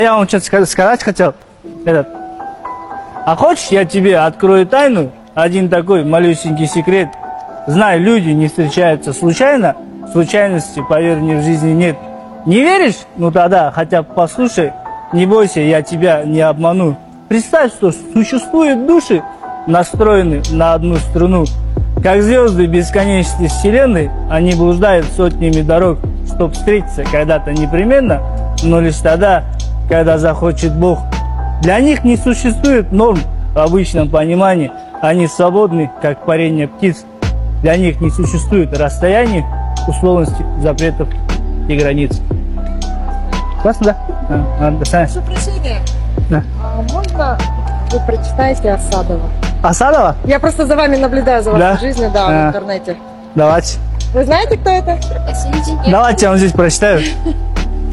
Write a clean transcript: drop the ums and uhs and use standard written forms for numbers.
Я вам что-то сказать хотел. А хочешь, я тебе открою тайну? Один такой малюсенький секрет. Знай, люди не встречаются случайно. Случайности, поверь мне, в жизни нет. Не веришь? Ну тогда хотя бы послушай. Не бойся, я тебя не обману. Представь, что существуют души, настроены на одну струну. Как звезды бесконечной вселенной, они блуждают сотнями дорог, чтоб встретиться когда-то непременно, но лишь тогда, когда захочет Бог. Для них не существует норм в обычном понимании. Они свободны, как парение птиц. Для них не существует расстояний, условностей, запретов и границ. Классно, да? До свидания. Прошу прощения. Да. А можно вы прочитаете Асадова? Асадова? Я просто за вами наблюдаю, за вашей Да? жизнью, да, в интернете. Давайте. Вы знаете, кто это? Давайте я вам здесь прочитаю.